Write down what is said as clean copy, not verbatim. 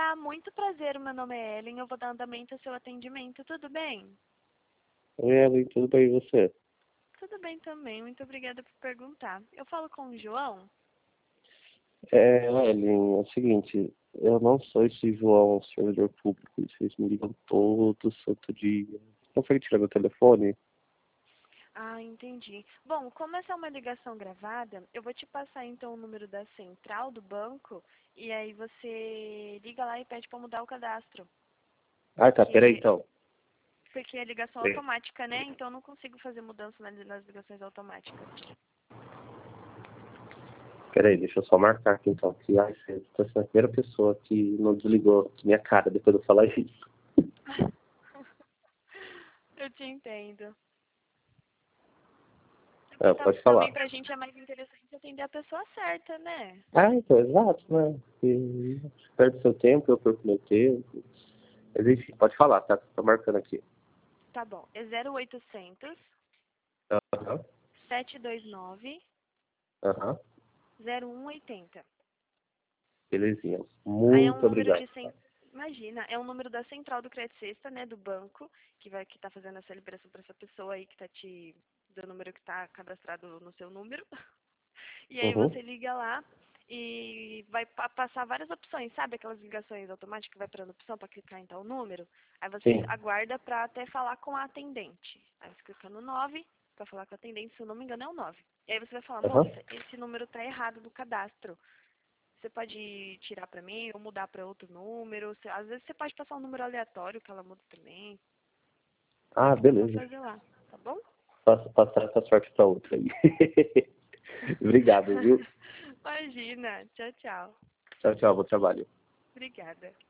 Olá, muito prazer. O meu nome é Ellen. Eu vou dar andamento ao seu atendimento. Tudo bem? Oi, Ellen, tudo bem e você? Tudo bem também. Muito obrigada por perguntar. Eu falo com o João? Ellen, é o seguinte, eu não sou esse João, servidor público, vocês me ligam todo santo dia. Consegue tirar meu telefone? Ah, entendi. Bom, como essa é uma ligação gravada, eu vou te passar então o número da central do banco e aí você liga lá e pede para mudar o cadastro. Ah, tá, peraí Porque, então. porque é ligação Peraí, automática, né? Então eu não consigo fazer mudança nas ligações automáticas. peraí, deixa eu só marcar aqui então, que ai, você tá sendo a primeira pessoa que não desligou minha cara depois de eu falar isso. Eu te entendo. Ah, pode Também falar. pra gente é mais interessante atender a pessoa certa, né? Ah, então, exato, né? E você perde seu tempo, eu perco meu tempo. Mas enfim, pode falar, tá? Tô marcando aqui. Tá bom. É 0800 Aham, 729 aham. 0180. Belezinha. Aí é um Muito número obrigado. de imagina, é um número da central do Crédito Sexta, né, do banco, que tá fazendo essa liberação para essa pessoa aí que tá te do número que tá cadastrado no seu número. E aí Uhum. você liga lá e vai passar várias opções, sabe aquelas ligações automáticas que vai para opção para clicar em tal número? Aí você Sim. aguarda para até falar com a atendente. Aí você clica no 9 para falar com a atendente, se eu não me engano é o 9. E aí você vai falar, Aham. moça, esse número tá errado no cadastro. Você pode tirar para mim ou mudar para outro número. Às vezes você pode passar um número aleatório que ela muda também. E aí Ah, você pode só beleza. fazer lá, tá bom? Passar essa sorte pra outra aí. Obrigado, viu? Imagina. Tchau, tchau. Tchau, tchau, bom trabalho. Obrigada.